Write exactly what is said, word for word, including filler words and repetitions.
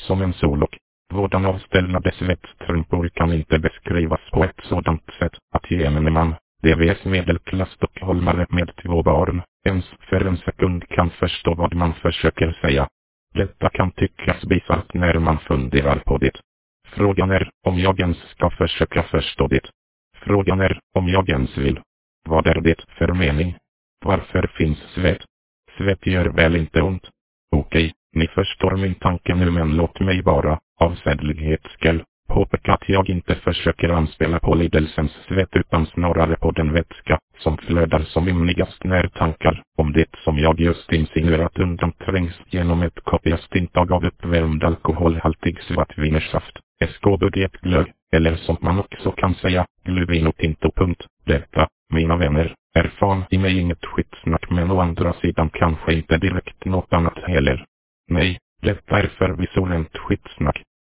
som en sol och vårdan avställade svettstrumpor kan inte beskrivas på ett sådant sätt att gemene man, D V:s medelklass-stockholmare med två barn, ens för en sekund kan förstå vad man försöker säga. Detta kan tyckas bisarrt när man funderar på det. Frågan är om jag ens ska försöka förstå det. Frågan är om jag ens vill. Vad är det för mening? Varför finns svett? Svett gör väl inte ont? Okej, ni förstår min tanke nu, men låt mig bara, av sedlighets skull, påpeka att jag inte försöker anspela på lidelsens svett utan snarare på den vätska som flödar som ymnigast när tankar om det som jag just insinuerat undanträngs genom ett kopiöst intag av uppvärmd alkoholhaltig svartvinersaft, escobudgetglögg, eller som man också kan säga, gluvin och tinto. Punkt. Detta, mina vänner, är fan i mig inget skitsnack, men å andra sidan kanske inte direkt något annat heller. Nej, detta är förvisso rent skitsnack,